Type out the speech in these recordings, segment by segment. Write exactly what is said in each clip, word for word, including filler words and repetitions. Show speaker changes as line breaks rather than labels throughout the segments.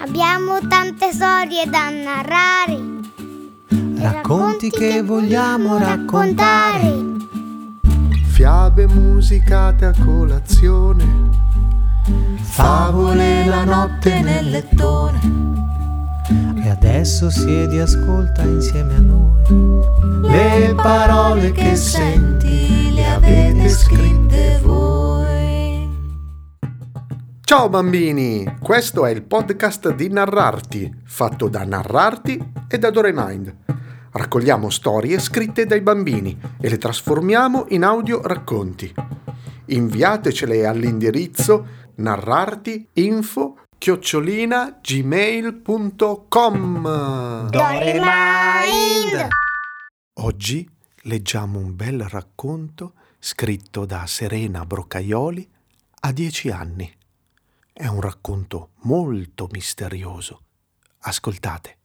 Abbiamo tante storie da narrare,
racconti che vogliamo raccontare.
Fiabe musicate a colazione,
favole la notte nel lettone. E adesso siedi e ascolta insieme a noi le parole che senti, le avete scritte voi.
Ciao bambini, questo è il podcast di Narrarti, fatto da Narrarti e da Doremind. Raccogliamo storie scritte dai bambini e le trasformiamo in audio racconti. Inviatecele all'indirizzo narrartiinfo chiocciolina gmail punto com.
Doremind!
Oggi leggiamo un bel racconto scritto da Serena Broccaioli a dieci anni. È un racconto molto misterioso. Ascoltate.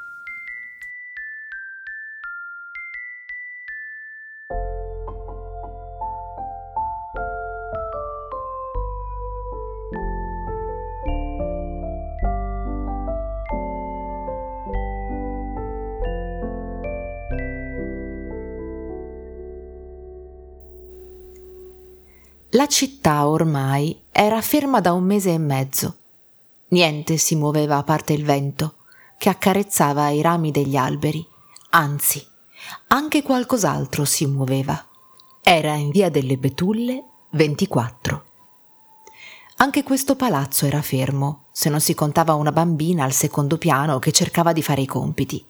La città ormai era ferma da un mese e mezzo. Niente si muoveva a parte il vento, che accarezzava i rami degli alberi. Anzi, anche qualcos'altro si muoveva. Era in via delle Betulle ventiquattro. Anche questo palazzo era fermo, se non si contava una bambina al secondo piano che cercava di fare i compiti.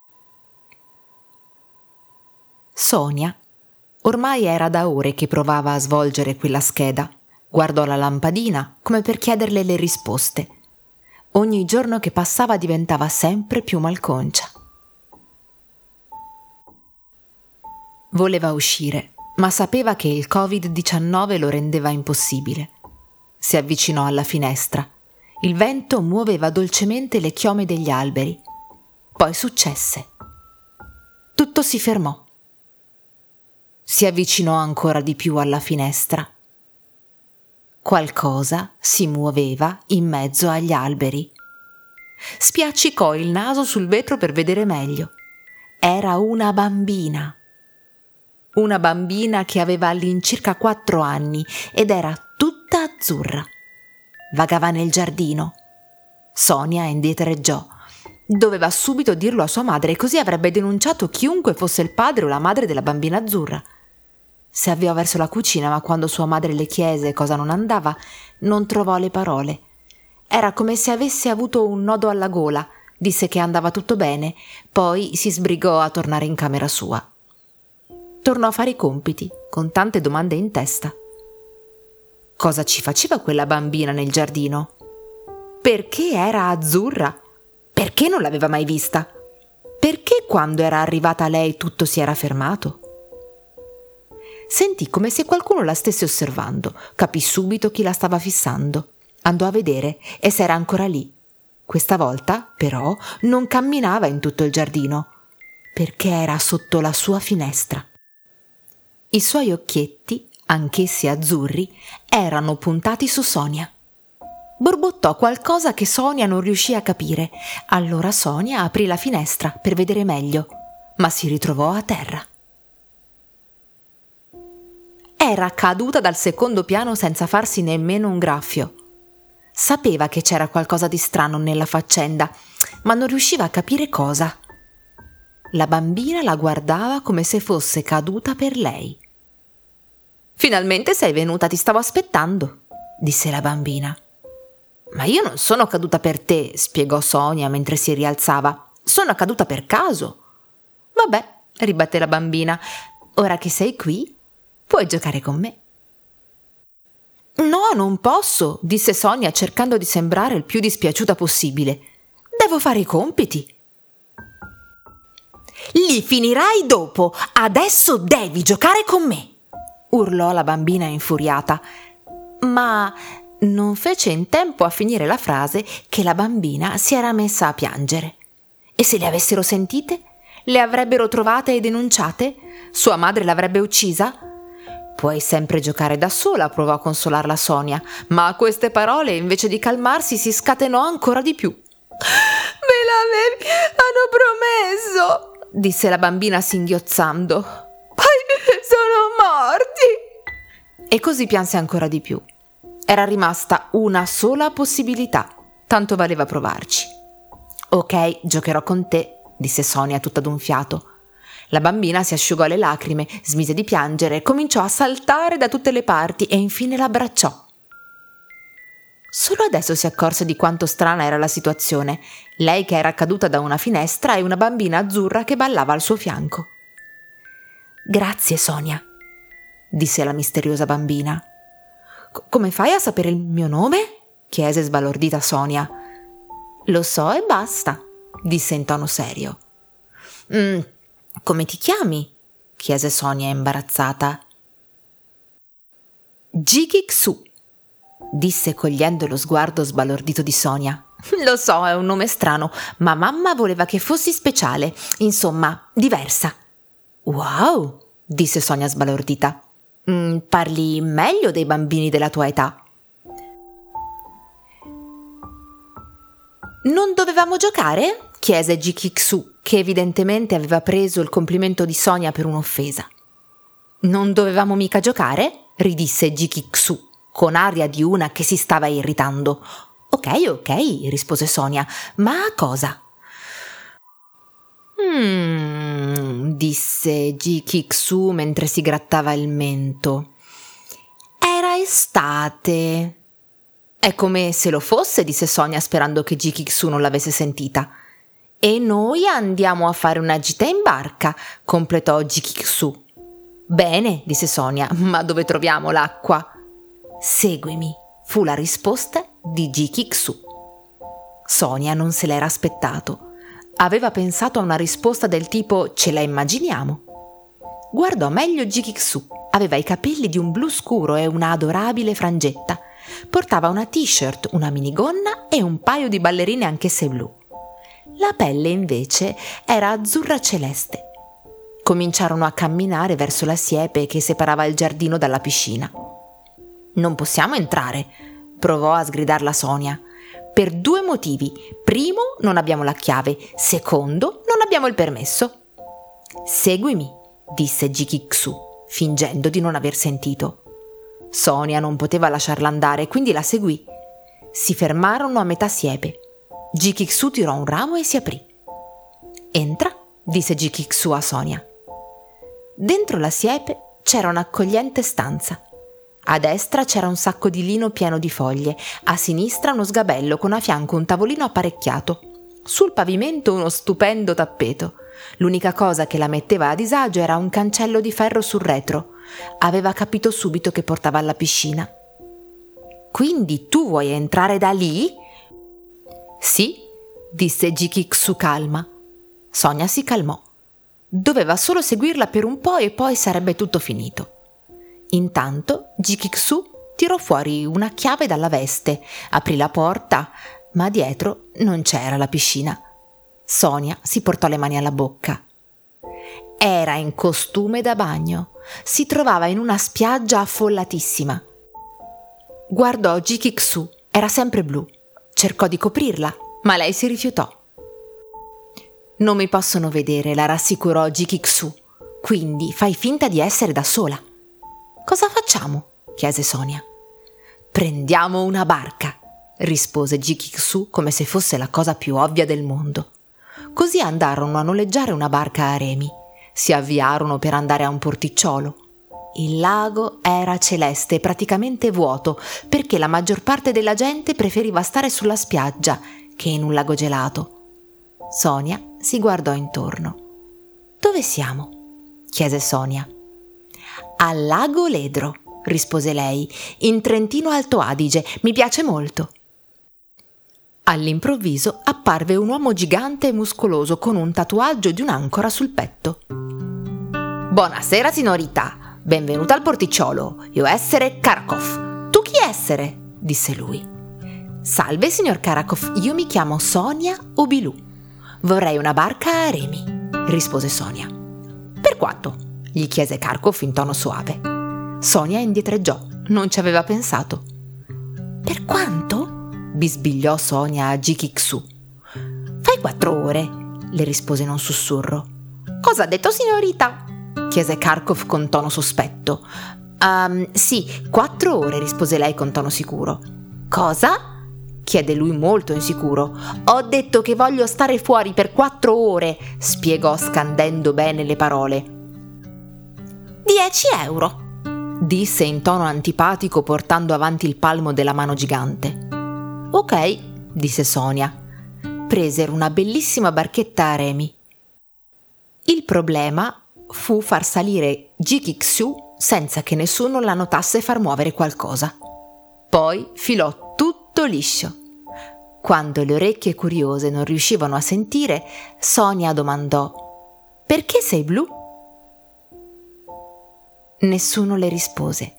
Sonia ormai era da ore che provava a svolgere quella scheda. Guardò la lampadina come per chiederle le risposte. Ogni giorno che passava diventava sempre più malconcia. Voleva uscire, ma sapeva che il covid diciannove lo rendeva impossibile. Si avvicinò alla finestra. Il vento muoveva dolcemente le chiome degli alberi. Poi successe. Tutto si fermò. Si avvicinò ancora di più alla finestra. Qualcosa si muoveva in mezzo agli alberi. Spiaccicò il naso sul vetro per vedere meglio. Era una bambina. Una bambina che aveva all'incirca quattro anni ed era tutta azzurra. Vagava nel giardino. Sonia indietreggiò. Doveva subito dirlo a sua madre, così avrebbe denunciato chiunque fosse il padre o la madre della bambina azzurra. Si avviò verso la cucina, ma quando sua madre le chiese cosa non andava, non trovò le parole. Era come se avesse avuto un nodo alla gola. Disse che andava tutto bene, poi si sbrigò a tornare in camera sua. Tornò a fare i compiti, con tante domande in testa. Cosa ci faceva quella bambina nel giardino? Perché era azzurra? Perché non l'aveva mai vista? Perché quando era arrivata lei tutto si era fermato? Sentì come se qualcuno la stesse osservando, capì subito chi la stava fissando. Andò a vedere e s'era ancora lì. Questa volta, però, non camminava in tutto il giardino, perché era sotto la sua finestra. I suoi occhietti, anch'essi azzurri, erano puntati su Sonia. Borbottò qualcosa che Sonia non riuscì a capire. Allora Sonia aprì la finestra per vedere meglio, ma si ritrovò a terra. Era caduta dal secondo piano senza farsi nemmeno un graffio. Sapeva che c'era qualcosa di strano nella faccenda, ma non riusciva a capire cosa. La bambina la guardava come se fosse caduta per lei. «Finalmente sei venuta, ti stavo aspettando», disse la bambina. «Ma io non sono caduta per te», spiegò Sonia mentre si rialzava. «Sono caduta per caso». «Vabbè», ribatté la bambina, «ora che sei qui, puoi giocare con me». «No, non posso», disse Sonia cercando di sembrare il più dispiaciuta possibile. «Devo fare i compiti». «Li finirai dopo, adesso devi giocare con me», urlò la bambina infuriata. Ma non fece in tempo a finire la frase che la bambina si era messa a piangere. E se le avessero sentite? Le avrebbero trovate e denunciate? Sua madre l'avrebbe uccisa? «Puoi sempre giocare da sola», provò a consolarla Sonia, ma a queste parole, invece di calmarsi, si scatenò ancora di più. me l'avevi, hanno promesso, disse la bambina singhiozzando. Poi sono morti. E così pianse ancora di più. Era rimasta una sola possibilità, tanto valeva provarci. Ok, giocherò con te, disse Sonia tutta d'un fiato. La bambina si asciugò le lacrime, smise di piangere, cominciò a saltare da tutte le parti e infine l'abbracciò. Solo adesso si accorse di quanto strana era la situazione, lei che era caduta da una finestra e una bambina azzurra che ballava al suo fianco. Grazie, Sonia, disse la misteriosa bambina. Come fai a sapere il mio nome? Chiese sbalordita Sonia. Lo so e basta, disse in tono serio. Mm, come ti chiami? Chiese Sonia imbarazzata. Jikik-su, disse cogliendo lo sguardo sbalordito di Sonia. Lo so, è un nome strano, ma mamma voleva che fossi speciale, insomma, diversa. Wow, disse Sonia sbalordita. Mm, parli meglio dei bambini della tua età. Non dovevamo giocare? Chiese Jikik-su, che evidentemente aveva preso il complimento di Sonia per un'offesa. Non dovevamo mica giocare? Ridisse Jikik-su, con aria di una che si stava irritando. Ok, ok, rispose Sonia, ma a cosa? Hmm, disse Jikik-su mentre si grattava il mento. Era estate. È come se lo fosse, disse Sonia sperando che Jikik-su non l'avesse sentita. E noi andiamo a fare una gita in barca, completò Jikik-su. Bene, disse Sonia, ma dove troviamo l'acqua? Seguimi, fu la risposta di Jikik-su. Sonia non se l'era aspettato. Aveva pensato a una risposta del tipo ce la immaginiamo. Guardò meglio Jikik-su. Aveva i capelli di un blu scuro e una adorabile frangetta. Portava una t-shirt, una minigonna e un paio di ballerine anch'esse blu. La pelle invece era azzurra celeste. Cominciarono a camminare verso la siepe che separava il giardino dalla piscina. Non possiamo entrare, provò a sgridarla Sonia. Per due motivi. Primo, non abbiamo la chiave. Secondo, non abbiamo il permesso. Seguimi, disse Jikik-su, fingendo di non aver sentito. Sonia non poteva lasciarla andare, quindi la seguì. Si fermarono a metà siepe. Jikik-su tirò un ramo e si aprì. Entra, disse Jikik-su a Sonia. Dentro la siepe c'era un'accogliente stanza. A destra c'era un sacco di lino pieno di foglie, a sinistra uno sgabello con a fianco un tavolino apparecchiato. Sul pavimento uno stupendo tappeto. L'unica cosa che la metteva a disagio era un cancello di ferro sul retro. Aveva capito subito che portava alla piscina. Quindi tu vuoi entrare da lì? Sì, disse Jikik-su calma. Sonia si calmò. Doveva solo seguirla per un po' e poi sarebbe tutto finito. Intanto Jikik-su tirò fuori una chiave dalla veste, aprì la porta, ma dietro non c'era la piscina. Sonia si portò le mani alla bocca. Era in costume da bagno. Si trovava in una spiaggia affollatissima. Guardò Jikik-su, era sempre blu. Cercò di coprirla, ma lei si rifiutò. Non mi possono vedere, la rassicurò Jikik-su. Quindi fai finta di essere da sola. Cosa facciamo? Chiese Sonia. Prendiamo una barca, rispose Jikik-su come se fosse la cosa più ovvia del mondo. Così andarono a noleggiare una barca a remi. Si avviarono per andare a un porticciolo. Il lago era celeste e praticamente vuoto, perché la maggior parte della gente preferiva stare sulla spiaggia che in un lago gelato. Sonia si guardò intorno. Dove siamo? Chiese Sonia. Al lago Ledro, rispose lei, in Trentino Alto Adige, mi piace molto. All'improvviso apparve un uomo gigante e muscoloso con un tatuaggio di un'ancora sul petto. Buonasera signorita, benvenuta al porticciolo, io essere Karakov. Tu chi essere? Disse lui. Salve signor Karakov, io mi chiamo Sonia Obilù. Vorrei una barca a remi, rispose Sonia. Per quanto? Gli chiese Karakov in tono suave. Sonia indietreggiò, non ci aveva pensato. Per quanto? Bisbigliò Sonia a Jikik-su. Fai Come quattro ore? Le rispose in un sussurro. Cosa ha detto, signorita? Chiese Karkov con tono sospetto. Um, sì, quattro ore, rispose lei con tono sicuro. Cosa? Chiede lui molto insicuro. Ho detto che voglio stare fuori per quattro ore, spiegò scandendo bene le parole. Dieci euro, disse in tono antipatico portando avanti il palmo della mano gigante. Ok, disse Sonia. Presero una bellissima barchetta a remi. Il problema fu far salire Jikik-Su senza che nessuno la notasse far muovere qualcosa. Poi filò tutto liscio. Quando le orecchie curiose non riuscivano a sentire, Sonia domandò: «Perché sei blu?» Nessuno le rispose.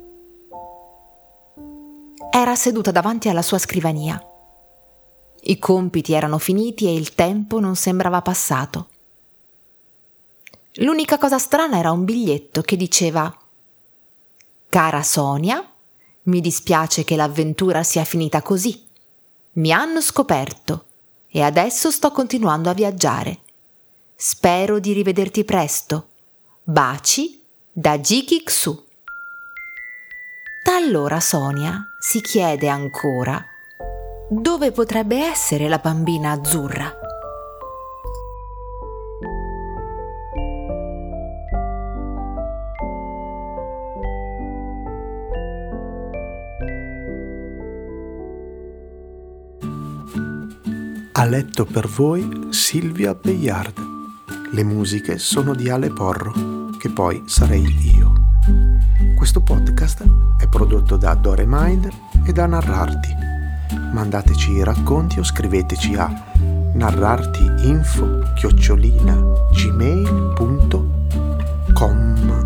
Era seduta davanti alla sua scrivania. I compiti erano finiti e il tempo non sembrava passato. L'unica cosa strana era un biglietto che diceva: «Cara Sonia, mi dispiace che l'avventura sia finita così. Mi hanno scoperto e adesso sto continuando a viaggiare. Spero di rivederti presto. Baci da Jikik-Su». Da allora Sonia si chiede ancora dove potrebbe essere la bambina azzurra.
Ha letto per voi Silvia Bayard. Le musiche sono di Ale Porro, che poi sarei io. Questo podcast è prodotto da Dore Mind e da Narrarti. Mandateci i racconti o scriveteci a narrartiinfo chiocciolina gmail punto com.